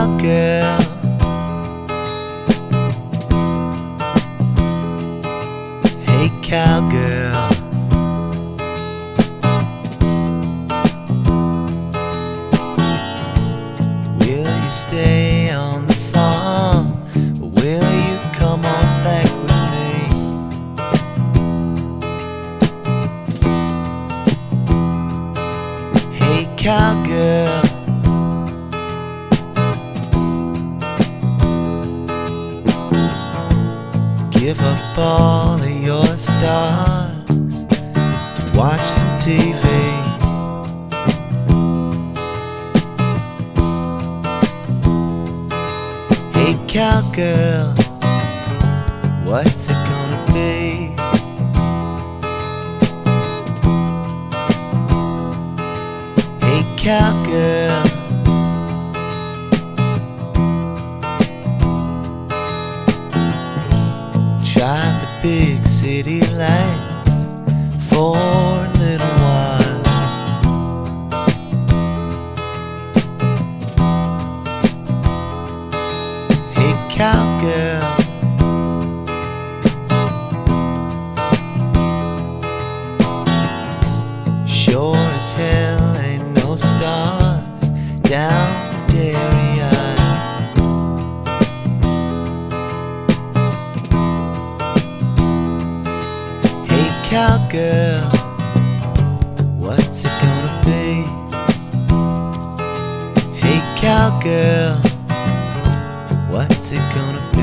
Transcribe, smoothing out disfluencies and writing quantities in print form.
cowgirl. Hey cowgirl. Will you stay on the farm, or will you come on back with me? Hey cowgirl. Give up all of your stars to watch some TV. Hey cowgirl, what's it gonna be? Hey cowgirl. Drive the big city lights for a little while. Hey cowgirl. Sure as hell ain't no stars down the dairy aisle. Cowgirl, what's it gonna be? Hey cowgirl, what's it gonna be?